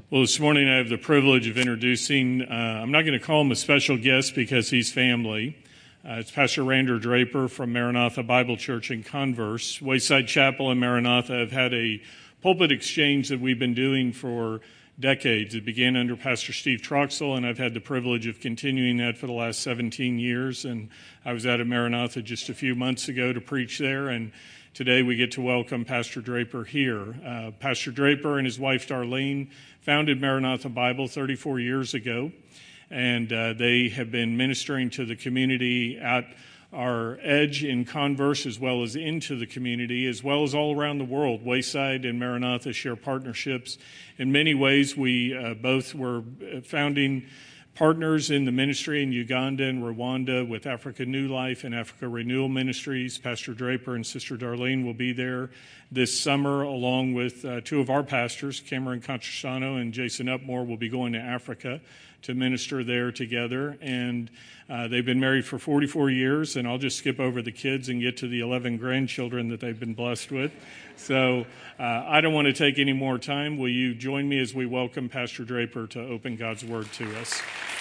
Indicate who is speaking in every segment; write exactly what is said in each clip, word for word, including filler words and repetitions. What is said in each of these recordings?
Speaker 1: Well, this morning I have the privilege of introducing, uh, I'm not going to call him a special guest because he's family. Uh, it's Pastor Rander Draper from Maranatha Bible Church in Converse. Wayside Chapel and Maranatha have had a pulpit exchange that we've been doing for decades. It began under Pastor Steve Troxel, and I've had the privilege of continuing that for the last seventeen years. And I was out at Maranatha just a few months ago to preach there, and today we get to welcome Pastor Draper here. Uh, Pastor Draper and his wife Darlene founded Maranatha Bible thirty-four years ago, and uh, they have been ministering to the community at our edge in Converse as well as into the community, as well as all around the world. Wayside and Maranatha share partnerships. In many ways, we uh, both were founding partners in the ministry in Uganda and Rwanda with Africa New Life and Africa Renewal Ministries. Pastor Draper and Sister Darlene will be there this summer, along with uh, two of our pastors, Cameron Contrasano and Jason Upmore, will be going to Africa to minister there together. And uh, they've been married for forty-four years, and I'll just skip over the kids and get to the eleven grandchildren that they've been blessed with. So uh, I don't want to take any more time. Will you join me as we welcome Pastor Draper to open God's Word to us?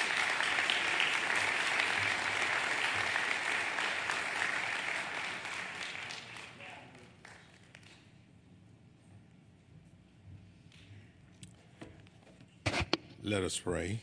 Speaker 2: Let us pray.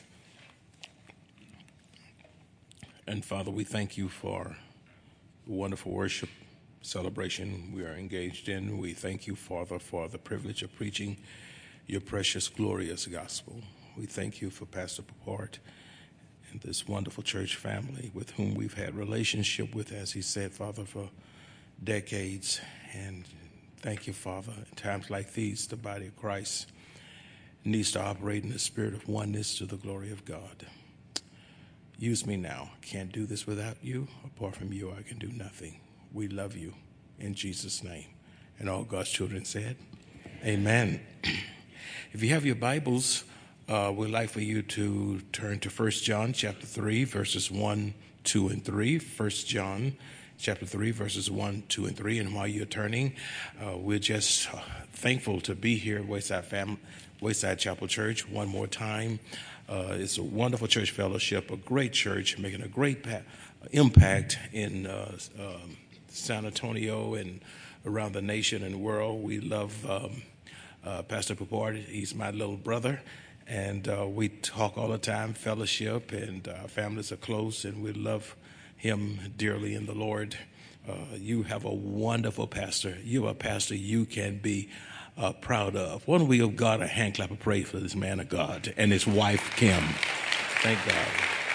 Speaker 2: And Father, we thank you for the wonderful worship celebration we are engaged in. We thank you, Father, for the privilege of preaching your precious, glorious gospel. We thank you for Pastor Papart and this wonderful church family with whom we've had relationship with, as he said, Father, for decades. And thank you, Father, in times like these, the body of Christ needs to operate in the spirit of oneness to the glory of God. Use me now. I can't do this without you. Apart from you, I can do nothing. We love you in Jesus' name. And all God's children said, amen. If you have your Bibles, uh, we'd like for you to turn to First John chapter three, verses one, two, and three. First John chapter three, verses one, two, and three. And while you're turning, uh, we're just thankful to be here at Wayside Family. Wayside Chapel Church one more time. Uh, it's a wonderful church fellowship, a great church making a great pa- impact in uh, um, San Antonio and around the nation and world. We love um, uh, Pastor Papart. He's my little brother, and uh, we talk all the time, fellowship, and our families are close, and we love him dearly in the Lord. Uh, you have a wonderful pastor. You're a pastor you can be Uh, proud of. Why don't we give God a hand clap of praise for this man of God and his wife, Kim. Thank God.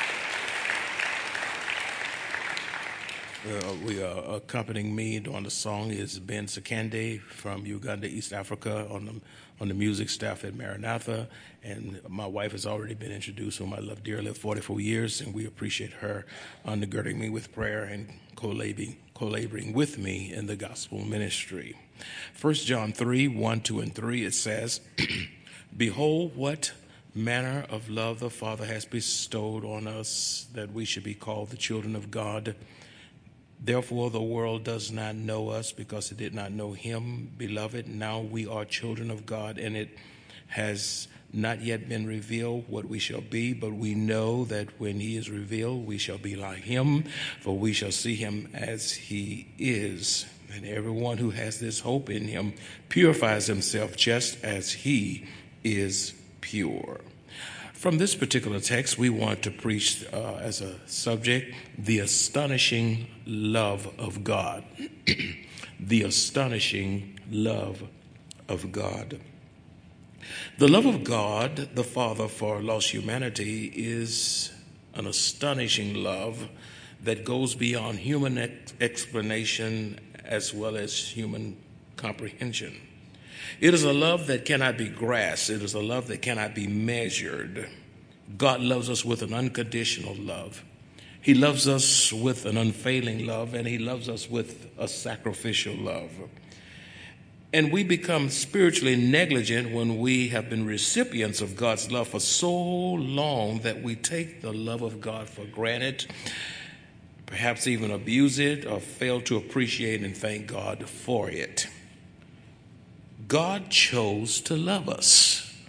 Speaker 2: Uh, we are accompanying me on the song is Ben Sakande from Uganda, East Africa, on the on the music staff at Maranatha. And my wife has already been introduced, whom I love dearly, forty-four years, and we appreciate her undergirding me with prayer and co-laboring, co-laboring with me in the gospel ministry. First John three, one, two, and three, it says, Behold, what manner of love the Father has bestowed on us, that we should be called the children of God. Therefore, the world does not know us because it did not know him. Beloved, now we are children of God, and it has not yet been revealed what we shall be, but we know that when he is revealed, we shall be like him, for we shall see him as he is. And everyone who has this hope in him purifies himself just as he is pure. From this particular text, we want to preach uh, as a subject, the astonishing love of God. The astonishing love of God. The love of God, the Father, for lost humanity is an astonishing love that goes beyond human ex- explanation as well as human comprehension. It is a love that cannot be grasped. It is a love that cannot be measured. God loves us with an unconditional love. He loves us with an unfailing love, and he loves us with a sacrificial love. And we become spiritually negligent when we have been recipients of God's love for so long that we take the love of God for granted, perhaps even abuse it or fail to appreciate and thank God for it. God chose to love us.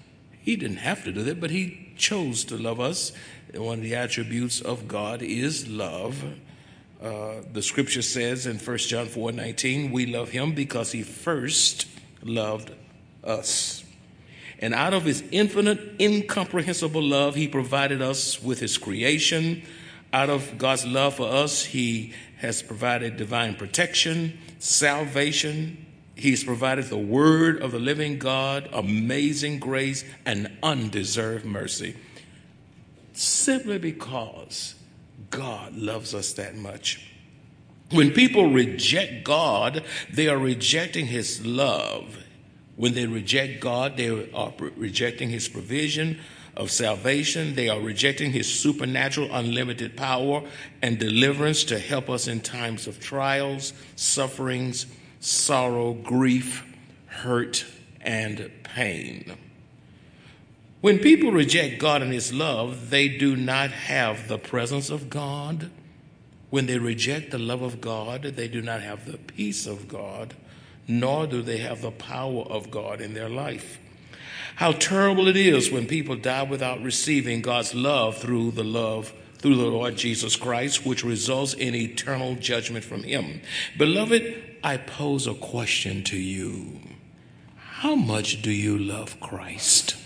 Speaker 2: He didn't have to do that, but he chose to love us. And one of the attributes of God is love. Uh, the scripture says in First John four nineteen, we love him because he first loved us. And out of his infinite, incomprehensible love, he provided us with his creation. Out of God's love for us, he has provided divine protection, salvation. He's provided the word of the living God, amazing grace, and undeserved mercy. Simply because God loves us that much. When people reject God, they are rejecting his love. When they reject God, they are rejecting his provision of salvation. They are rejecting his supernatural, unlimited power and deliverance to help us in times of trials, sufferings, sorrow, grief, hurt, and pain. When people reject God and his love, they do not have the presence of God. When they reject the love of God, they do not have the peace of God, nor do they have the power of God in their life. How terrible it is when people die without receiving God's love through the love through the Lord Jesus Christ, which results in eternal judgment from him. Beloved, I pose a question to you. How much do you love Christ?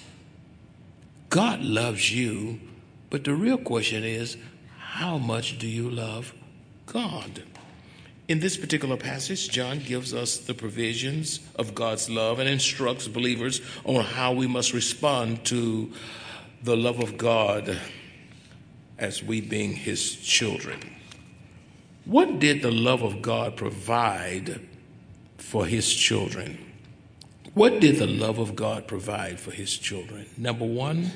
Speaker 2: God loves you, but the real question is, how much do you love God? In this particular passage, John gives us the provisions of God's love and instructs believers on how we must respond to the love of God as we being his children. What did the love of God provide for his children? What did the love of God provide for his children? Number one,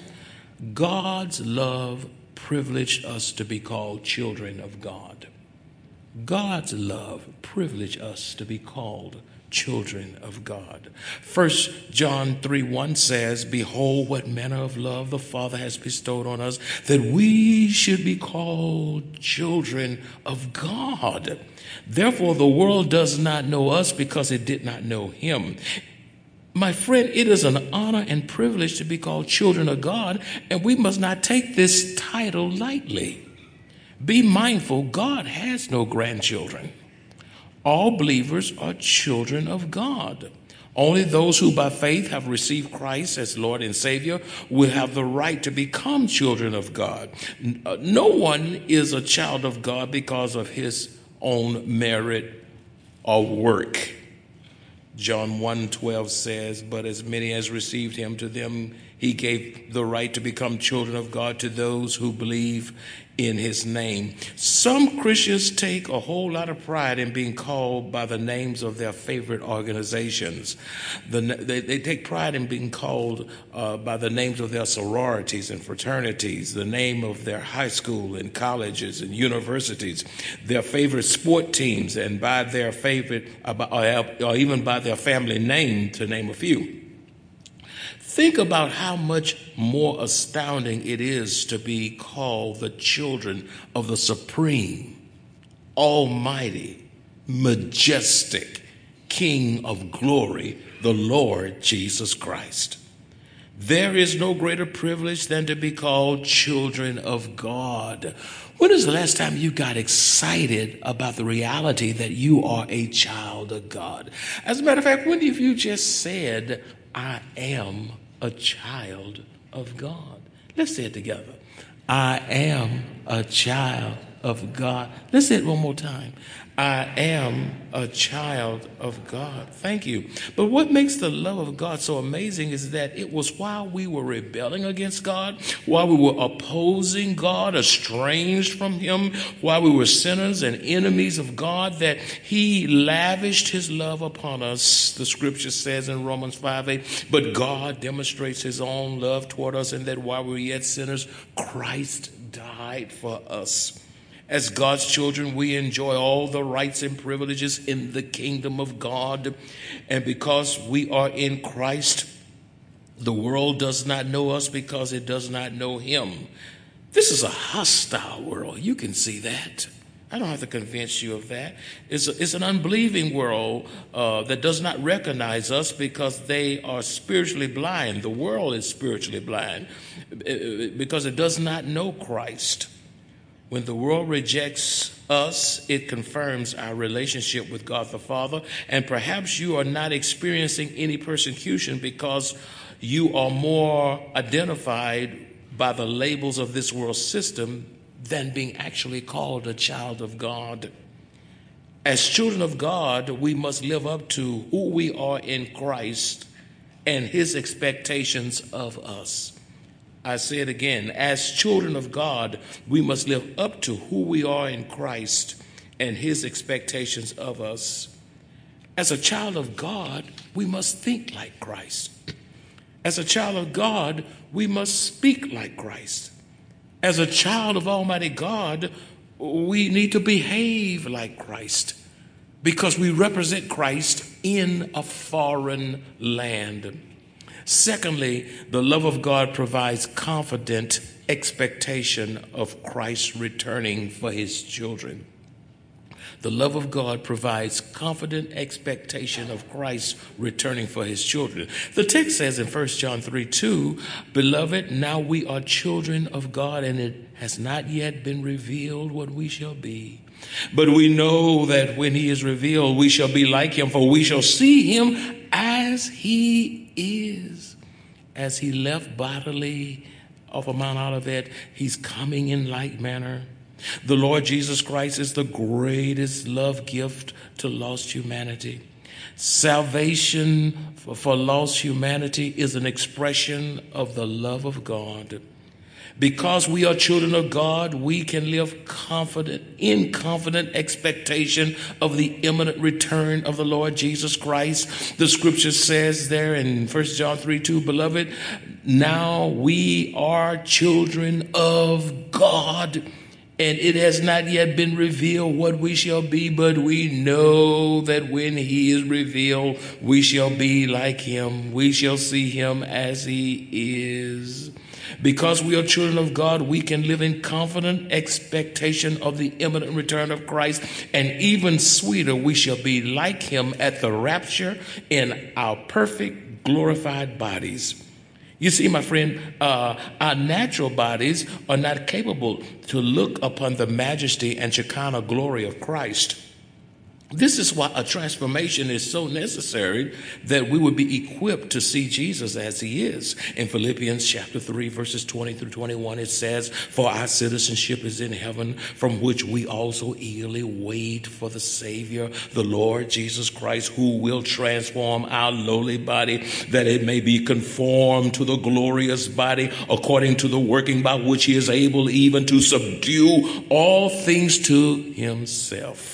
Speaker 2: God's love privileged us to be called children of God. God's love privileged us to be called children of God. First John three one says, behold, what manner of love the Father has bestowed on us, that we should be called children of God. Therefore, the world does not know us because it did not know him. My friend, it is an honor and privilege to be called children of God, and we must not take this title lightly. Be mindful, God has no grandchildren. All believers are children of God. Only those who by faith have received Christ as Lord and Savior will have the right to become children of God. No one is a child of God because of his own merit or work. John one twelve says, but as many as received him, to them he gave the right to become children of God, to those who believe in his name. Some Christians take a whole lot of pride in being called by the names of their favorite organizations. The, they, they take pride in being called uh, by the names of their sororities and fraternities, the name of their high school and colleges and universities, their favorite sport teams, and by their favorite, or, or even by their family name, to name a few. Think about how much more astounding it is to be called the children of the supreme, almighty, majestic King of glory, the Lord Jesus Christ. There is no greater privilege than to be called children of God. When is the last time you got excited about the reality that you are a child of God? As a matter of fact, when have you just said, I am a child of God? Let's say it together. I am a child of God. Let's say it one more time. I am a child of God. Thank you. But what makes the love of God so amazing is that it was while we were rebelling against God, while we were opposing God, estranged from him, while we were sinners and enemies of God, that he lavished his love upon us. The scripture says in Romans five eight, but God demonstrates his own love toward us in that while we were yet sinners, Christ died for us. As God's children, we enjoy all the rights and privileges in the kingdom of God. And because we are in Christ, the world does not know us because it does not know him. This is a hostile world. You can see that. I don't have to convince you of that. It's, a, it's an unbelieving world uh, that does not recognize us because they are spiritually blind. The world is spiritually blind because it does not know Christ. When the world rejects us, it confirms our relationship with God the Father. And perhaps you are not experiencing any persecution because you are more identified by the labels of this world system than being actually called a child of God. As children of God, we must live up to who we are in Christ and his expectations of us. I say it again, as children of God, we must live up to who we are in Christ and his expectations of us. As a child of God, we must think like Christ. As a child of God, we must speak like Christ. As a child of Almighty God, we need to behave like Christ because we represent Christ in a foreign land. Secondly, the love of God provides confident expectation of Christ returning for his children. The love of God provides confident expectation of Christ returning for his children. The text says in First John three two, "Beloved, now we are children of God, and it has not yet been revealed what we shall be. But we know that when he is revealed, we shall be like him, for we shall see him as he is." As he left bodily off of Mount Olivet, he's coming in like manner. The Lord Jesus Christ is the greatest love gift to lost humanity. Salvation for, for lost humanity is an expression of the love of God. Because we are children of God, we can live confident, in confident expectation of the imminent return of the Lord Jesus Christ. The scripture says there in First John three two, "Beloved, now we are children of God, and it has not yet been revealed what we shall be, but we know that when he is revealed, we shall be like him. We shall see him as he is." Because we are children of God, we can live in confident expectation of the imminent return of Christ. And even sweeter, we shall be like him at the rapture in our perfect glorified bodies. You see, my friend, uh, our natural bodies are not capable to look upon the majesty and Shekinah glory of Christ. This is why a transformation is so necessary, that we would be equipped to see Jesus as he is. In Philippians chapter three, verses twenty through twenty-one, it says, "For our citizenship is in heaven, from which we also eagerly wait for the Savior, the Lord Jesus Christ, who will transform our lowly body, that it may be conformed to the glorious body, according to the working by which he is able even to subdue all things to himself."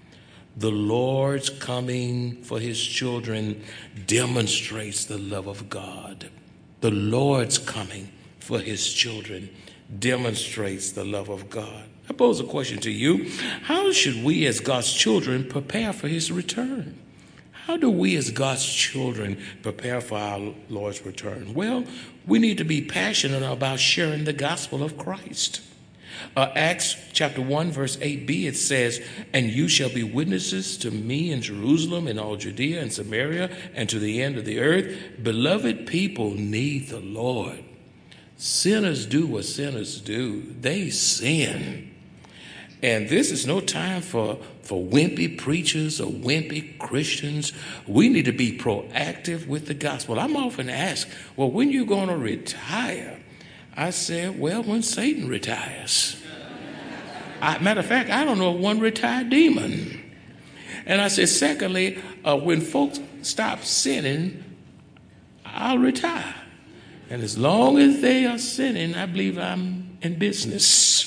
Speaker 2: The Lord's coming for his children demonstrates the love of God. The Lord's coming for his children demonstrates the love of God. I pose a question to you. How should we as God's children prepare for his return? How do we as God's children prepare for our Lord's return? Well, we need to be passionate about sharing the gospel of Christ. Uh, Acts chapter one, verse eight b, it says, "And you shall be witnesses to me in Jerusalem and all Judea and Samaria and to the end of the earth." Beloved, people need the Lord. Sinners do what sinners do. They sin. And this is no time for, for wimpy preachers or wimpy Christians. We need to be proactive with the gospel. I'm often asked, well, when are you going to retire? I said, well, when Satan retires. I, matter of fact, I don't know of one retired demon. And I said, secondly, uh, when folks stop sinning, I'll retire. And as long as they are sinning, I believe I'm in business.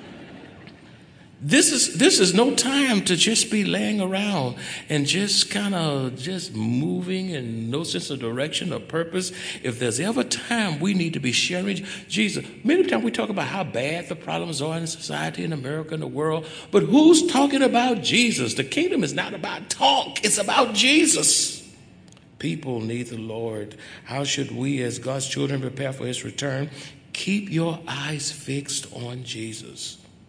Speaker 2: This is this is no time to just be laying around and just kind of just moving in no sense of direction or purpose. If there's ever time we need to be sharing Jesus, many times we talk about how bad the problems are in society, in America, in the world, but who's talking about Jesus? The kingdom is not about talk, it's about Jesus. People need the Lord. How should we as God's children prepare for his return? Keep your eyes fixed on Jesus.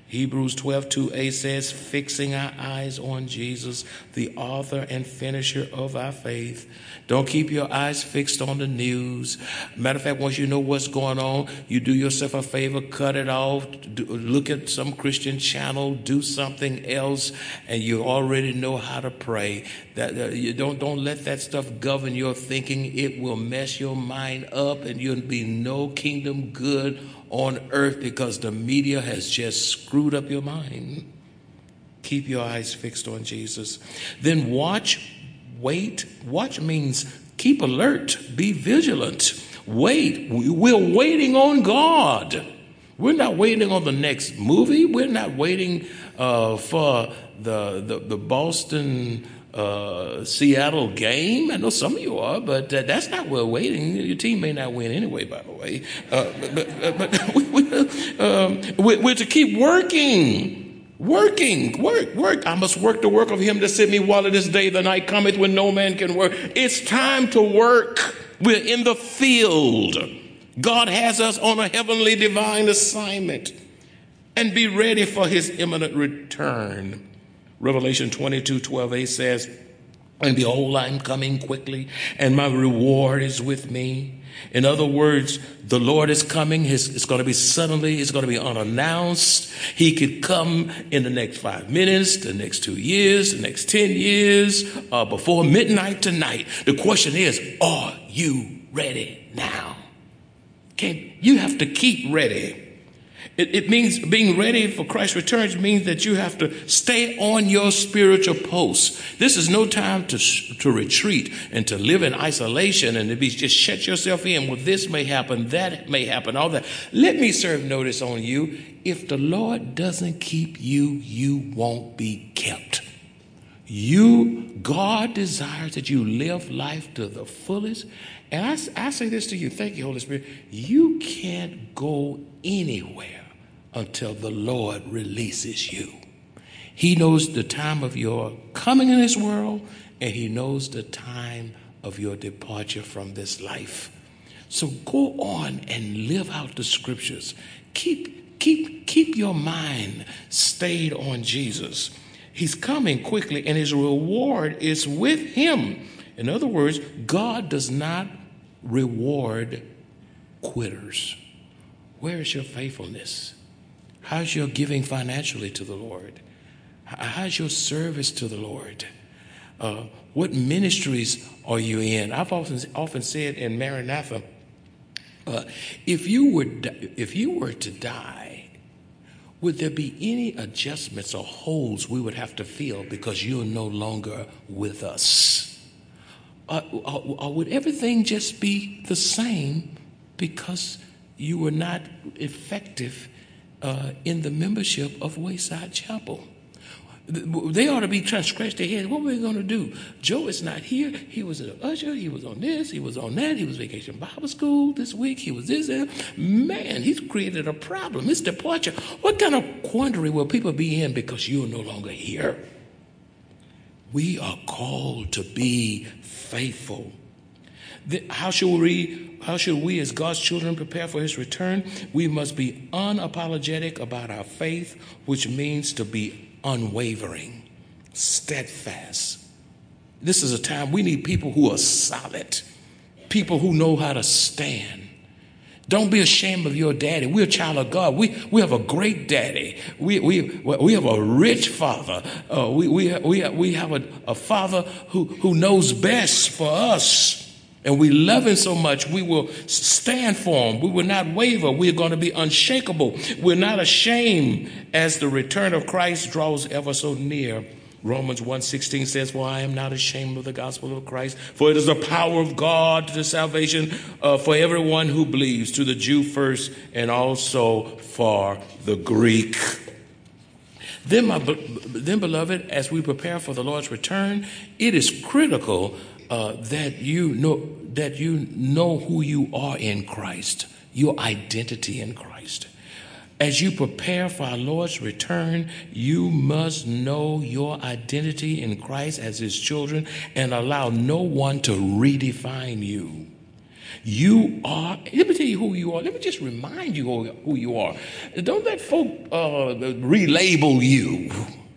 Speaker 2: Hebrews twelve two a says, fixing our eyes on Jesus, the author and finisher of our faith. Don't keep your eyes fixed on the news. Matter of fact, once you know what's going on, you do yourself a favor, cut it off, do, look at some Christian channel, do something else, and you already know how to pray. That uh, you don't don't let that stuff govern your thinking. It will mess your mind up, and you'll be no kingdom good on earth because the media has just screwed up your mind. Keep your eyes fixed on Jesus. Then watch. Wait. Watch means keep alert, be vigilant. Wait. We're waiting on God. We're not waiting on the next movie. We're not waiting uh, for the, the, the Boston uh, Seattle game. I know some of you are, but uh, that's not where we're waiting. Your team may not win anyway, by the way. Uh, but but, but we, we, um, we're, we're to keep working. Working, work, work. I must work the work of him that sent me while it is day. The night cometh when no man can work. It's time to work. We're in the field. God has us on a heavenly divine assignment. And be ready for his imminent return. Revelation twenty-two twelve a says, and behold, I'm coming quickly, and my reward is with me. In other words, the Lord is coming. His, it's going to be suddenly. It's going to be unannounced. He could come in the next five minutes, the next two years, the next ten years, uh, before midnight tonight. The question is, are you ready now? Okay, you have to keep ready. It, it means being ready for Christ's return means that you have to stay on your spiritual post. This is no time to to retreat and to live in isolation and to be just shut yourself in. Well, this may happen, that may happen, all that. Let me serve notice on you. If the Lord doesn't keep you, you won't be kept. You, God desires that you live life to the fullest. And I, I say this to you. Thank you, Holy Spirit. You can't go anywhere until the Lord releases you. He knows the time of your coming in this world, and he knows the time of your departure from this life. So go on and live out the scriptures. Keep, keep, keep your mind stayed on Jesus. He's coming quickly, and his reward is with him. In other words, God does not reward quitters. Where is your faithfulness? How's your giving financially to the Lord? How's your service to the Lord? Uh, what ministries are you in? I've often often said in Maranatha, uh, if you were if you were to die, would there be any adjustments or holes we would have to fill because you're no longer with us? Uh, or, or would everything just be the same because you were not effective uh, in the membership of Wayside Chapel? They ought to be trying to scratch their head. What are we going to do? Joe is not here. He was an usher. He was on this. He was on that. He was vacation Bible school this week. He was this. That. Man, he's created a problem. His departure. What kind of quandary will people be in because you're no longer here? We are called to be faithful. How should we, how should we as God's children prepare for his return? We must be unapologetic about our faith, which means to be unwavering, steadfast. This is a time we need people who are solid, people who know how to stand. Don't be ashamed of your daddy. We're a child of God. We we have a great daddy. We we we have a rich father. Uh, we we we we have a, a father who who knows best for us. And we love him so much, we will stand for him. We will not waver. We're going to be unshakable. We're not ashamed as the return of Christ draws ever so near. Romans one sixteen says, for I am not ashamed of the gospel of Christ, for it is the power of God to salvation uh, for everyone who believes, to the Jew first and also for the Greek. Then, my, then, beloved, as we prepare for the Lord's return, it is critical Uh, that you know that you know who you are in Christ, your identity in Christ. As you prepare for our Lord's return, you must know your identity in Christ as his children and allow no one to redefine you. You are, let me tell you who you are. Let me just remind you who, who you are. Don't let folk uh, relabel you.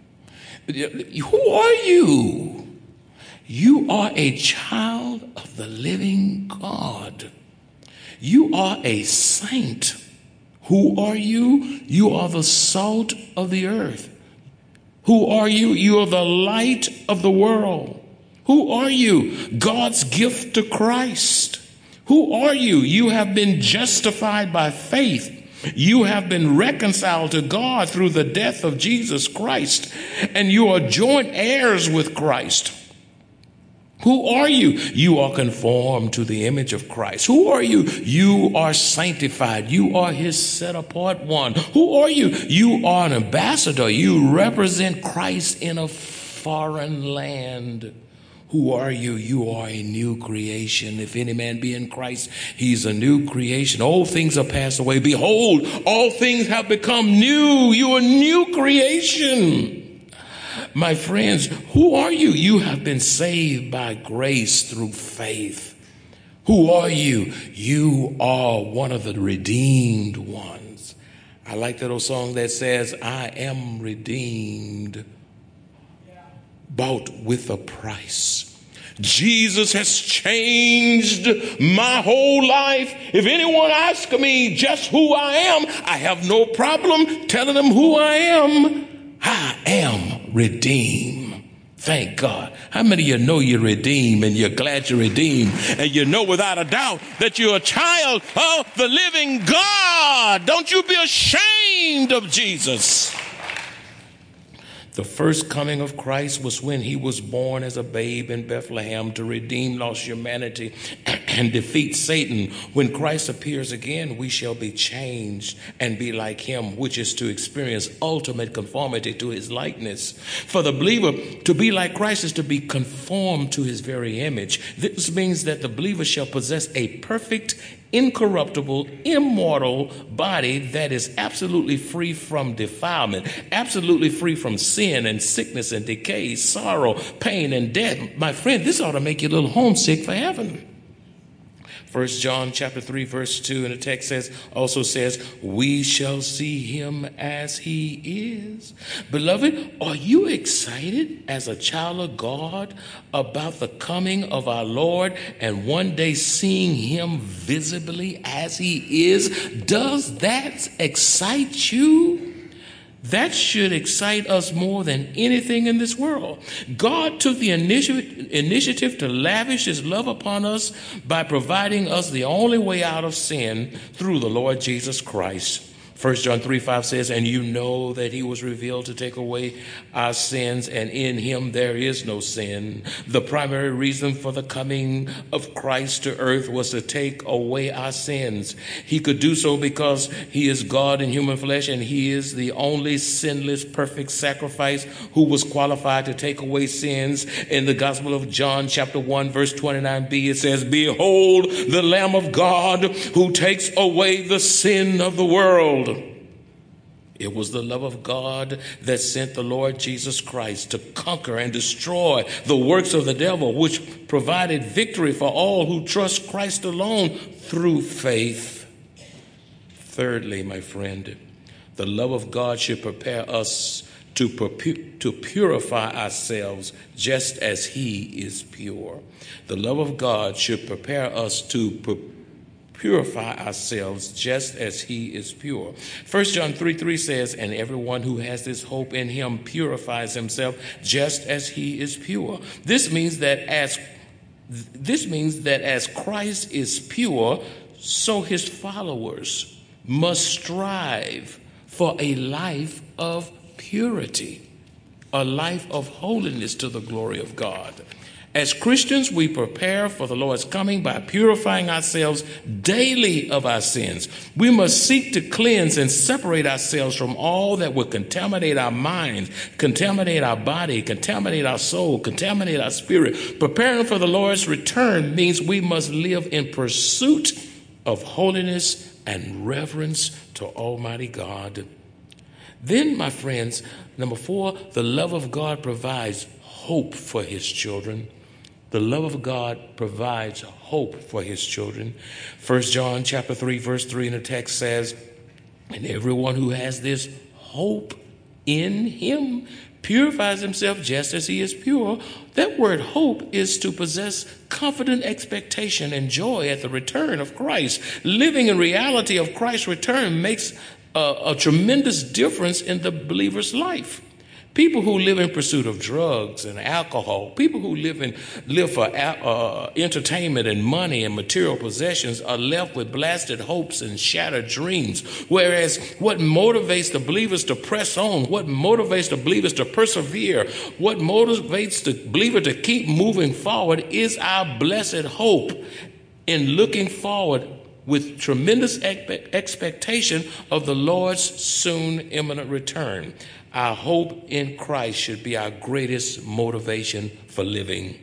Speaker 2: Who are you? You are a child of the living God. You are a saint. Who are you? You are the salt of the earth. Who are you? You are the light of the world. Who are you? God's gift to Christ. Who are you? You have been justified by faith. You have been reconciled to God through the death of Jesus Christ, and you are joint heirs with Christ. Who are you? You are conformed to the image of Christ. Who are you? You are sanctified. You are his set apart one. Who are you? You are an ambassador. You represent Christ in a foreign land. Who are you? You are a new creation. If any man be in Christ, he's a new creation. All things are passed away. Behold, all things have become new. You are a new creation. My friends, who are you? You have been saved by grace through faith. Who are you? You are one of the redeemed ones. I like that old song that says, I am redeemed, bought with a price. Jesus has changed my whole life. If anyone asks me just who I am, I have no problem telling them who I am. I am redeemed. Thank God. How many of you know you're redeemed and you're glad you're redeemed, and you know without a doubt that you're a child of the living God? Don't you be ashamed of Jesus. The first coming of Christ was when he was born as a babe in Bethlehem to redeem lost humanity and defeat Satan. When Christ appears again, we shall be changed and be like him, which is to experience ultimate conformity to his likeness. For the believer, to be like Christ is to be conformed to his very image. This means that the believer shall possess a perfect, incorruptible, immortal body that is absolutely free from defilement, absolutely free from sin and sickness and decay, sorrow, pain, and death. My friend, this ought to make you a little homesick for heaven. First John chapter three, verse two, and the text says, also says, we shall see him as he is. Beloved, are you excited as a child of God about the coming of our Lord and one day seeing him visibly as he is? Does that excite you? That should excite us more than anything in this world. God took the initi- initiative to lavish his love upon us by providing us the only way out of sin through the Lord Jesus Christ. First John three five says, and you know that he was revealed to take away our sins, and in him there is no sin. The primary reason for the coming of Christ to earth was to take away our sins. He could do so because he is God in human flesh, and he is the only sinless, perfect sacrifice who was qualified to take away sins. In the Gospel of John, chapter one, verse twenty-nine b, it says, behold the Lamb of God who takes away the sin of the world. It was the love of God that sent the Lord Jesus Christ to conquer and destroy the works of the devil, which provided victory for all who trust Christ alone through faith. Thirdly, my friend, the love of God should prepare us to, pu- to purify ourselves just as he is pure. The love of God should prepare us to pu- purify ourselves just as he is pure. First John three three says, and everyone who has this hope in him purifies himself just as he is pure. This means that as this means that as Christ is pure, so his followers must strive for a life of purity, a life of holiness to the glory of God. As Christians, we prepare for the Lord's coming by purifying ourselves daily of our sins. We must seek to cleanse and separate ourselves from all that would contaminate our minds, contaminate our body, contaminate our soul, contaminate our spirit. Preparing for the Lord's return means we must live in pursuit of holiness and reverence to Almighty God. Then, my friends, number four, the love of God provides hope for his children. The love of God provides hope for his children. First John chapter three, verse three in the text says, and everyone who has this hope in him purifies himself just as he is pure. That word hope is to possess confident expectation and joy at the return of Christ. Living in reality of Christ's return makes a, a tremendous difference in the believer's life. People who live in pursuit of drugs and alcohol, people who live in live for uh, entertainment and money and material possessions are left with blasted hopes and shattered dreams. Whereas what motivates the believers to press on, what motivates the believers to persevere, what motivates the believer to keep moving forward is our blessed hope in looking forward with tremendous expectation of the Lord's soon imminent return. Our hope in Christ should be our greatest motivation for living.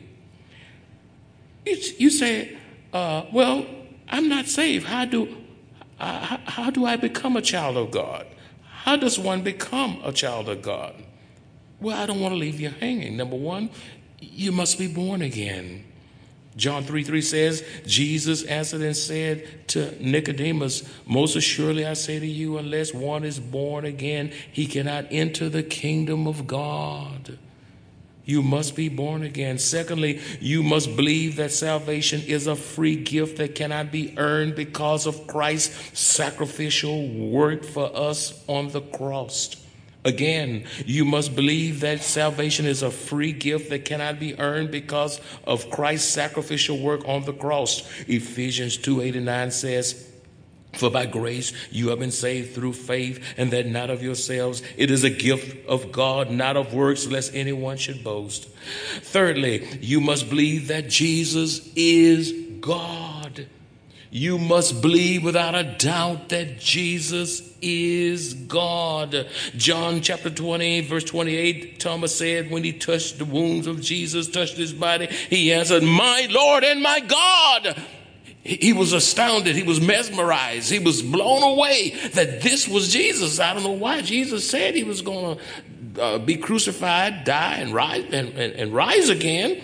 Speaker 2: You say, uh, well, I'm not saved. How do, uh, how, how do I become a child of God? How does one become a child of God? Well, I don't want to leave you hanging. Number one, you must be born again. John three three says, Jesus answered and said to Nicodemus, most assuredly I say to you, unless one is born again, he cannot enter the kingdom of God. You must be born again. Secondly, you must believe that salvation is a free gift that cannot be earned because of Christ's sacrificial work for us on the cross. Again, you must believe that salvation is a free gift that cannot be earned because of Christ's sacrificial work on the cross. Ephesians two eight and nine says, for by grace you have been saved through faith, and that not of yourselves. It is a gift of God, not of works, lest anyone should boast. Thirdly, you must believe that Jesus is God. You must believe without a doubt that Jesus is God. John chapter twenty, verse twenty-eight, Thomas said when he touched the wounds of Jesus, touched his body, he answered, my Lord and my God. He was astounded. He was mesmerized. He was blown away that this was Jesus. I don't know why Jesus said he was going to uh, be crucified, die, and rise, and, and, and rise again.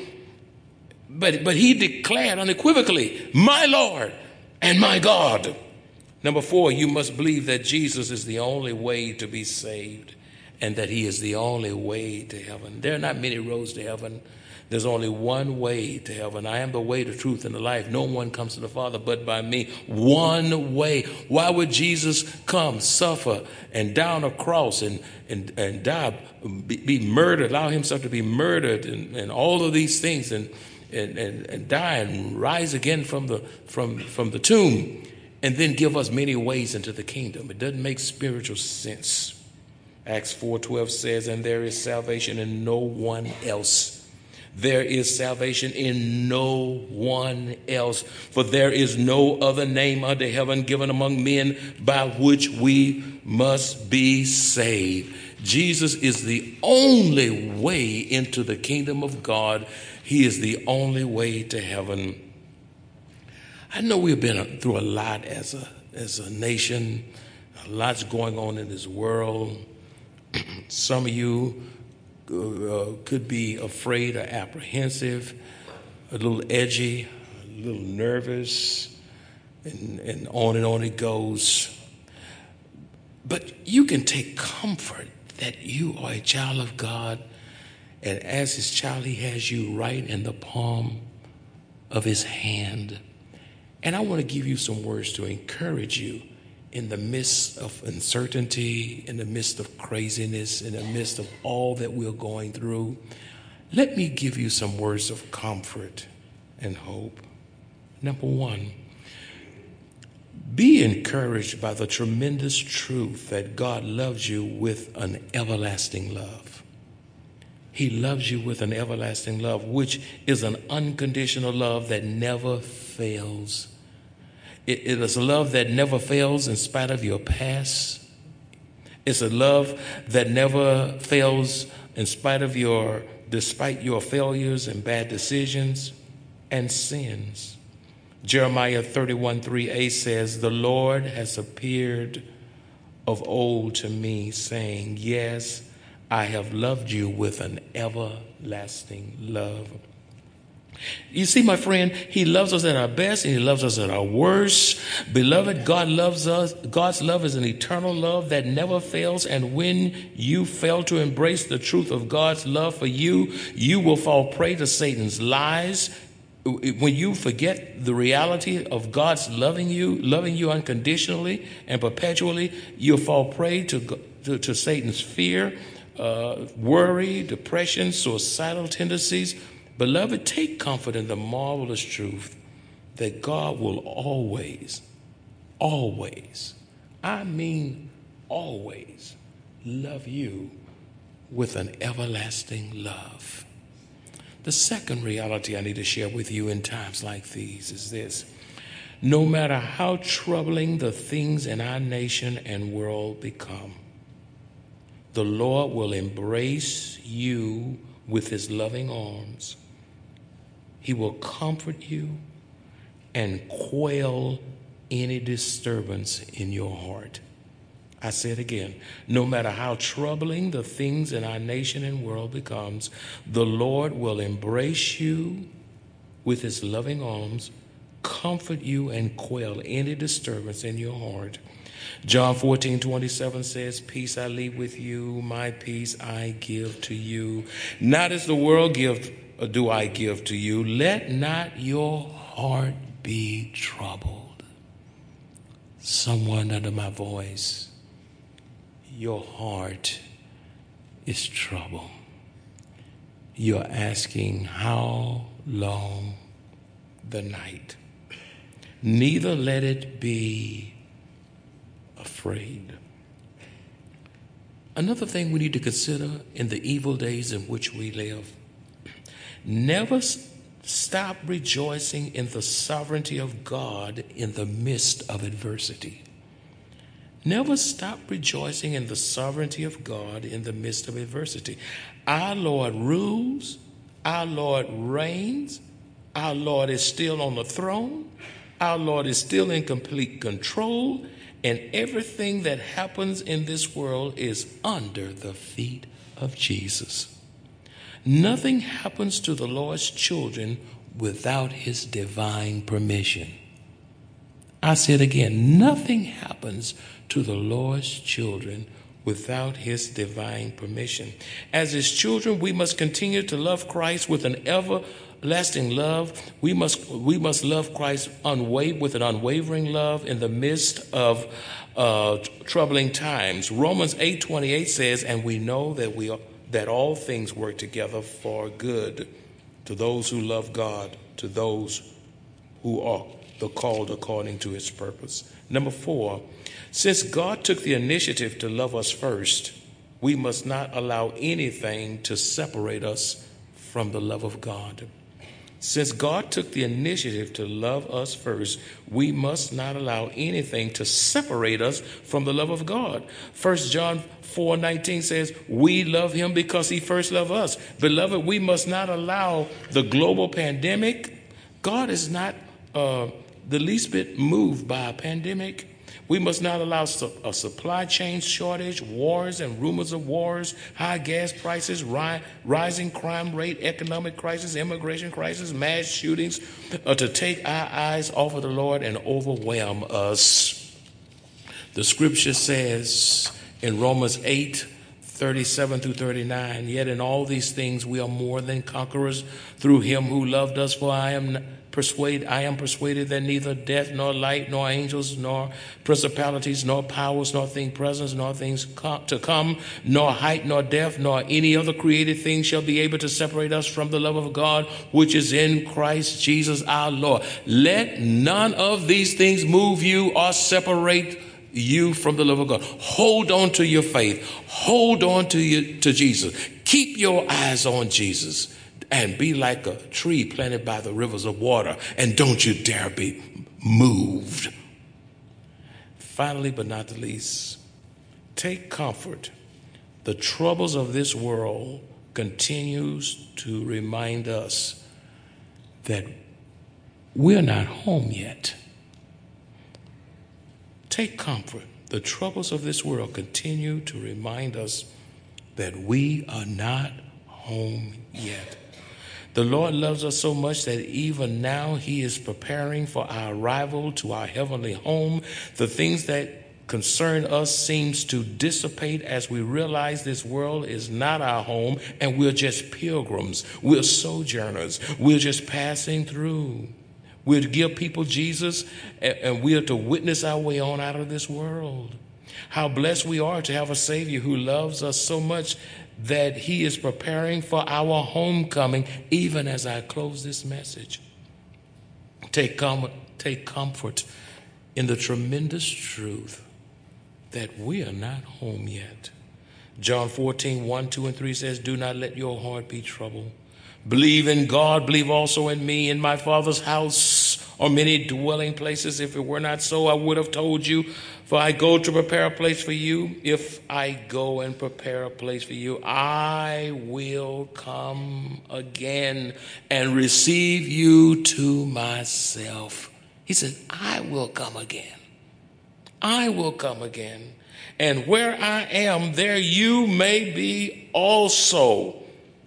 Speaker 2: But, but he declared unequivocally, my Lord and my God. Number four, you must believe that Jesus is the only way to be saved and that he is the only way to heaven. There are not many roads to heaven. There's only one way to heaven. I am the way, the truth, and the life. No one comes to the Father but by me. One way. Why would Jesus come, suffer, and die on a cross and, and, and die, be, be murdered, allow himself to be murdered and, and all of these things and, and, and, and die and rise again from the, from, from the tomb and then give us many ways into the kingdom? It doesn't make spiritual sense. Acts four twelve says, and there is salvation in no one else. There is salvation in no one else, for there is no other name under heaven given among men by which we must be saved. Jesus is the only way into the kingdom of God. He is the only way to heaven. I know we've been through a lot as a, as a nation. A lot's going on in this world. Some of you Uh, could be afraid or apprehensive, a little edgy, a little nervous, and, and on and on it goes. But you can take comfort that you are a child of God, and as his child, he has you right in the palm of his hand. And I want to give you some words to encourage you in the midst of uncertainty, in the midst of craziness, in the midst of all that we're going through. Let me give you some words of comfort and hope. Number one, be encouraged by the tremendous truth that God loves you with an everlasting love. He loves you with an everlasting love, which is an unconditional love that never fails. It is a love that never fails in spite of your past. It's a love that never fails in spite of your, despite your failures and bad decisions and sins. Jeremiah thirty-one three a says, the Lord has appeared of old to me, saying, yes, I have loved you with an everlasting love. You see, my friend, he loves us at our best and he loves us at our worst. Beloved, God loves us. God's love is an eternal love that never fails. And when you fail to embrace the truth of God's love for you, you will fall prey to Satan's lies. When you forget the reality of God's loving you, loving you unconditionally and perpetually, you'll fall prey to, to, to Satan's fear, uh, worry, depression, suicidal tendencies. Beloved, take comfort in the marvelous truth that God will always, always, I mean always, love you with an everlasting love. The second reality I need to share with you in times like these is this. No matter how troubling the things in our nation and world become, the Lord will embrace you with his loving arms. He will comfort you and quell any disturbance in your heart. I say it again. No matter how troubling the things in our nation and world becomes, the Lord will embrace you with his loving arms, comfort you, and quell any disturbance in your heart. John fourteen twenty-seven says, peace I leave with you, my peace I give to you. Not as the world gives, do I give to you. Let not your heart be troubled. Someone under my voice, your heart is troubled. You're asking, how long the night? Neither let it be afraid. Another thing we need to consider in the evil days in which we live, never stop rejoicing in the sovereignty of God in the midst of adversity. Never stop rejoicing in the sovereignty of God in the midst of adversity. Our Lord rules. Our Lord reigns. Our Lord is still on the throne. Our Lord is still in complete control. And everything that happens in this world is under the feet of Jesus. Nothing happens to the Lord's children without his divine permission. I said again, nothing happens to the Lord's children without his divine permission. As his children, we must continue to love Christ with an everlasting love. We must we must love Christ unwa- with an unwavering love in the midst of uh, troubling times. Romans eight twenty-eight says, and we know that we are, that all things work together for good to those who love God, to those who are the called according to his purpose. Number four, since God took the initiative to love us first, we must not allow anything to separate us from the love of God. Since God took the initiative to love us first, we must not allow anything to separate us from the love of God. First John four nineteen says, we love him because he first loved us. Beloved, we must not allow the global pandemic. God is not uh, the least bit moved by a pandemic. We must not allow a supply chain shortage, wars and rumors of wars, high gas prices, ri- rising crime rate, economic crisis, immigration crisis, mass shootings uh, to take our eyes off of the Lord and overwhelm us. The scripture says in Romans eight thirty-seven through thirty-nine, yet in all these things we are more than conquerors through him who loved us, for I am Persuade, I am persuaded that neither death, nor light, nor angels, nor principalities, nor powers, nor things present, nor things come, to come, nor height, nor depth, nor any other created thing shall be able to separate us from the love of God, which is in Christ Jesus our Lord. Let none of these things move you or separate you from the love of God. Hold on to your faith. Hold on to you, to Jesus. Keep your eyes on Jesus. And be like a tree planted by the rivers of water. And don't you dare be moved. Finally, but not the least, take comfort. The troubles of this world continues to remind us that we're not home yet. Take comfort. The troubles of this world continue to remind us that we are not home yet. The Lord loves us so much that even now he is preparing for our arrival to our heavenly home. The things that concern us seems to dissipate as we realize this world is not our home and we're just pilgrims. We're sojourners. We're just passing through. We're to give people Jesus, and we're to witness our way on out of this world. How blessed we are to have a Savior who loves us so much that he is preparing for our homecoming, even as I close this message. Take, com- take comfort in the tremendous truth that we are not home yet. John fourteen, one, two, and three says, do not let your heart be troubled. Believe in God, believe also in me. In my Father's house are many dwelling places. If it were not so, I would have told you. For I go to prepare a place for you. If I go and prepare a place for you, I will come again and receive you to myself. He said, I will come again. I will come again. And where I am, there you may be also.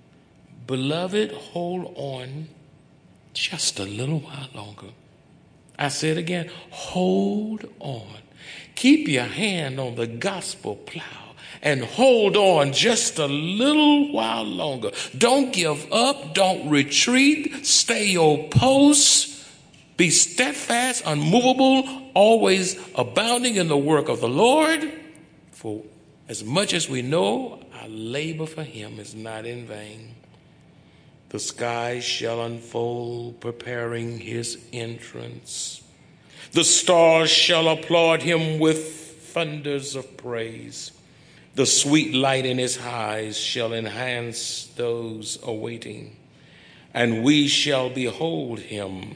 Speaker 2: Beloved, hold on just a little while longer. I say it again, hold on. Keep your hand on the gospel plow and hold on just a little while longer. Don't give up. Don't retreat. Stay your post. Be steadfast, unmovable, always abounding in the work of the Lord. For as much as we know, our labor for him is not in vain. The skies shall unfold, preparing his entrance. The stars shall applaud him with thunders of praise. The sweet light in his eyes shall enhance those awaiting. And we shall behold him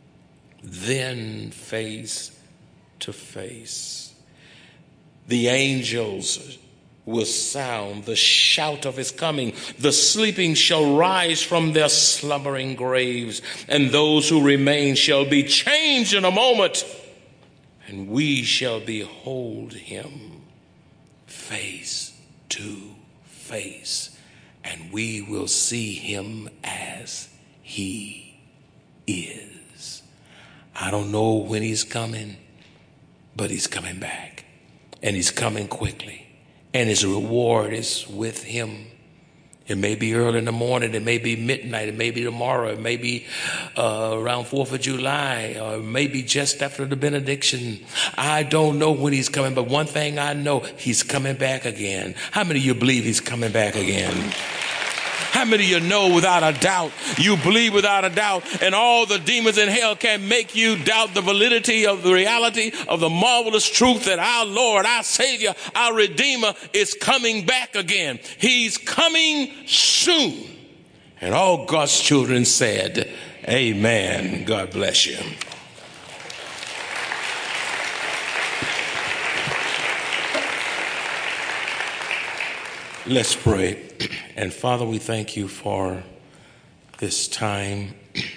Speaker 2: then face to face. The angels will sound the shout of his coming. The sleeping shall rise from their slumbering graves, and those who remain shall be changed in a moment, and we shall behold him face to face, and we will see him as he is. I don't know when he's coming, but he's coming back, and he's coming quickly. And his reward is with him. It may be early in the morning. It may be midnight. It may be tomorrow. It may be uh, around fourth of July. Or it may be just after the benediction. I don't know when he's coming, but one thing I know, he's coming back again. How many of you believe he's coming back again? How many of you know without a doubt, you believe without a doubt, and all the demons in hell can't make you doubt the validity of the reality of the marvelous truth that our Lord, our Savior, our Redeemer is coming back again. He's coming soon. And all God's children said, amen. God bless you. Let's pray. And Father, we thank you for this time.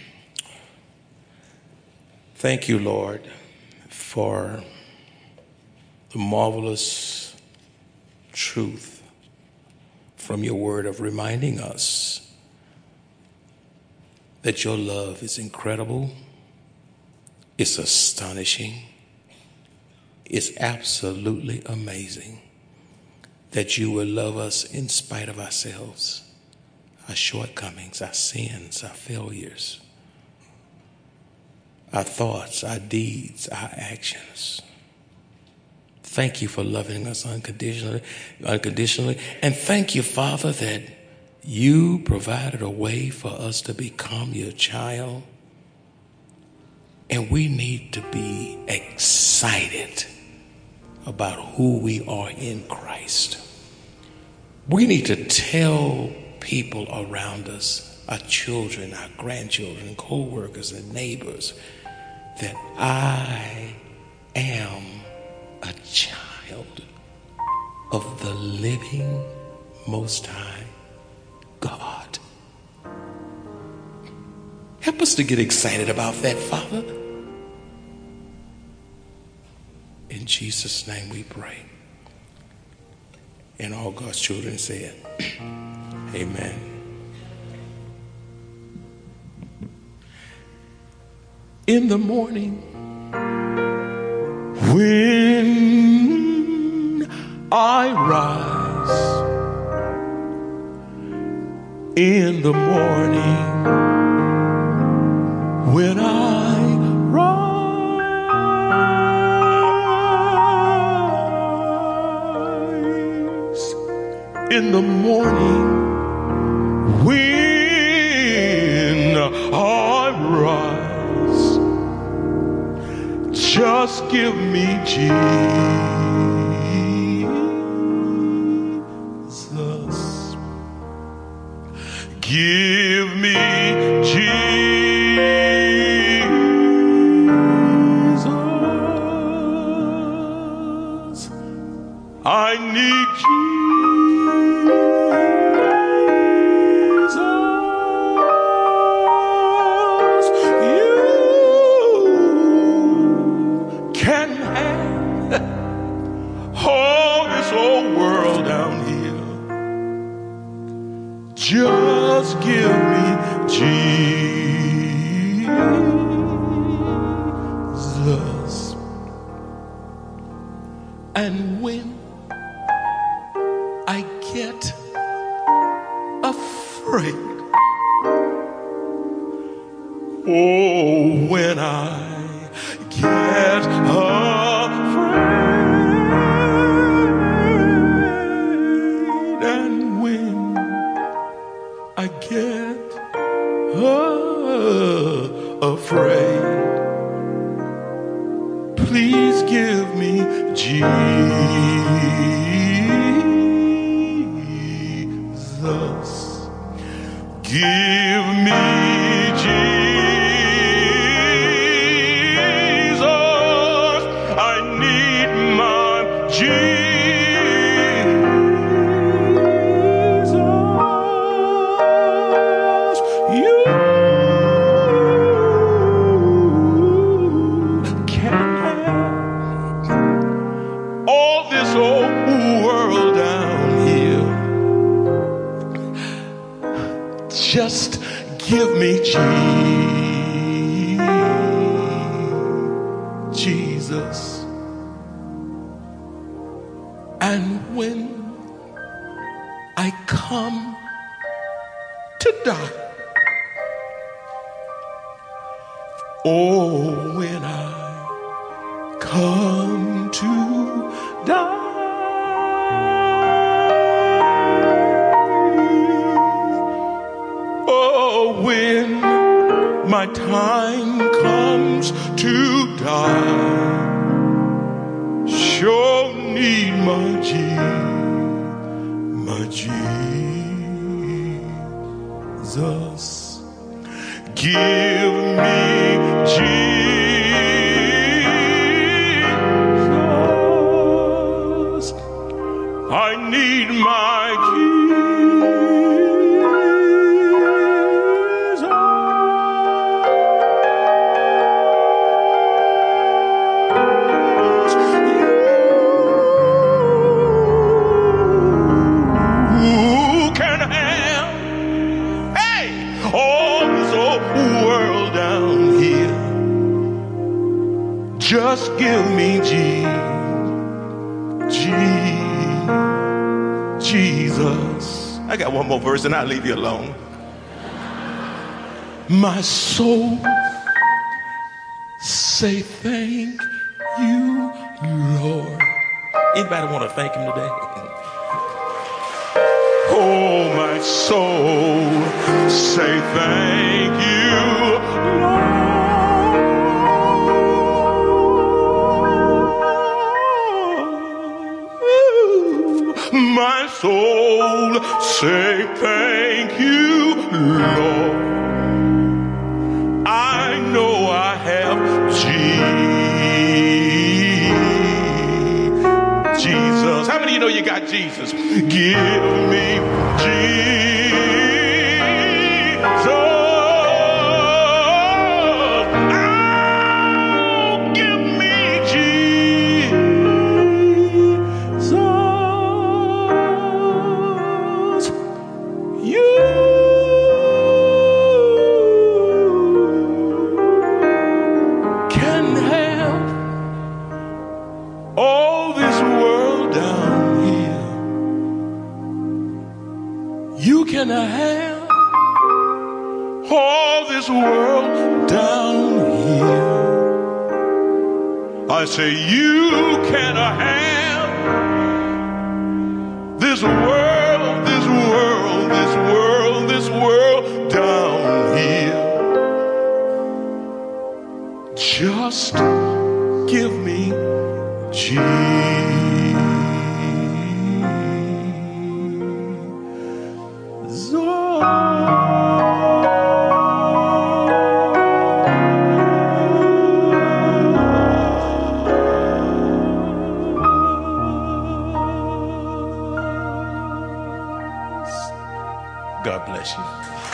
Speaker 2: Thank you, Lord, for the marvelous truth from your word of reminding us that your love is incredible, it's astonishing, it's absolutely amazing. That you will love us in spite of ourselves, our shortcomings, our sins, our failures, our thoughts, our deeds, our actions. Thank you for loving us unconditionally, unconditionally. And thank you, Father, that you provided a way for us to become your child. And we need to be excited about who we are in Christ. We need to tell people around us, our children, our grandchildren, co-workers, and neighbors, that I am a child of the living Most High God. Help us to get excited about that, Father. In Jesus' name we pray. And all God's children said, amen. in the morning, when I rise in the morning, when I rise in the morning, when I rise, just give me Jesus. Give me Jesus. I need Jesus. You can have all this old world down here. Just give me Jesus. And when I get afraid, oh, when I get afraid, and when I get uh, afraid, please give me Jesus. Give me Jesus. I need my Jesus. You can have all this old world down here. Just give me Jesus. And when I come to die, oh, when I come to die, oh, when my time comes to die, sure need my Jesus, my Jesus. Give me Jesus. I need my just give me G, G, Jesus. I got one more verse and I'll leave you alone. My soul say thank you, Lord. Anybody want to thank him today? Oh, my soul say thank you, Lord. My soul say thank you, Lord. I know I have Jesus. How many of you know you got Jesus? Give me Jesus. Oh, give me Jesus. You
Speaker 3: all this world down here. You cannot have all this world down here. I say you cannot have this world, this world, this world, this world down here. Just give me Jesus. God bless you.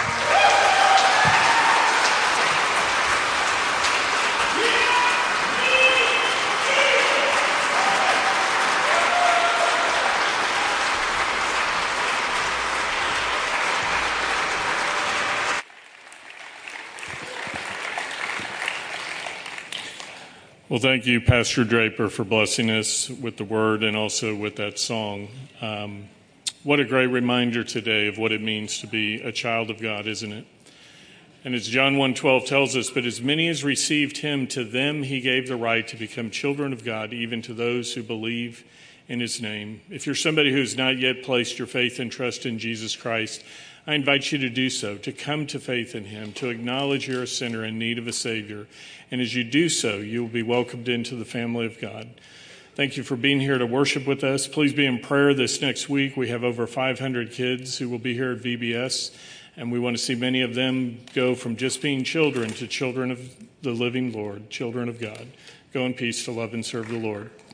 Speaker 1: Well, thank you, Pastor Draper, for blessing us with the word and also with that song. Um, what a great reminder today of what it means to be a child of God, isn't it? And as John one twelve tells us, but as many as received him, to them he gave the right to become children of God, even to those who believe in his name. If you're somebody who's not yet placed your faith and trust in Jesus Christ, I invite you to do so, to come to faith in him, to acknowledge you're a sinner in need of a Savior. And as you do so, you will be welcomed into the family of God. Thank you for being here to worship with us. Please be in prayer this next week. We have over five hundred kids who will be here at V B S, and we want to see many of them go from just being children to children of the living Lord, children of God. Go in peace to love and serve the Lord.